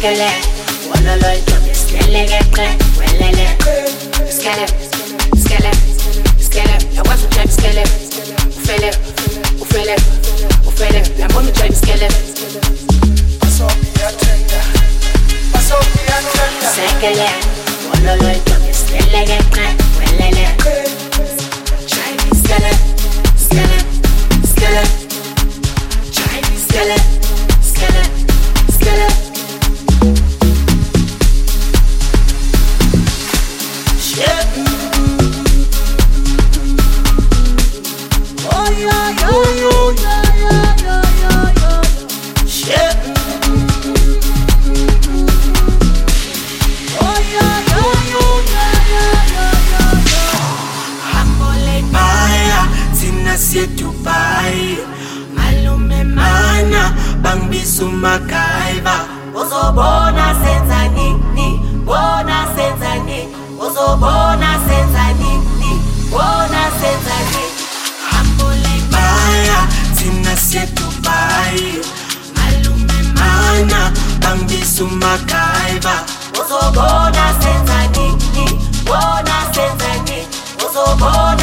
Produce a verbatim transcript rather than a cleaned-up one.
Sekele, wololo idobi skeleke, welele. Skele, skele, skele. Yakwazi ujayi skele, ufele, ufele, ufele. Yambona ujayi skele. Sekele, wololo idobi skeleke, welele. Skele, skele, skele. Skele, skele, skele. Shit. Oh yeah, yeah, yeah, yeah, yeah, yeah, yeah. Shit. Oh yeah, yeah, yeah, yeah, yeah, yeah. Ambole baya, tina siya Dubai. Malume mana, bang bisu makaiba. Ozobona senza nini, bona senza nini. Ozobona senza nini, bona senza nini. Ambole baya, tina siya Dubai. Malume mana, bang bisu makaiba. Ozobona senza nini, bona senza nini. Ozobona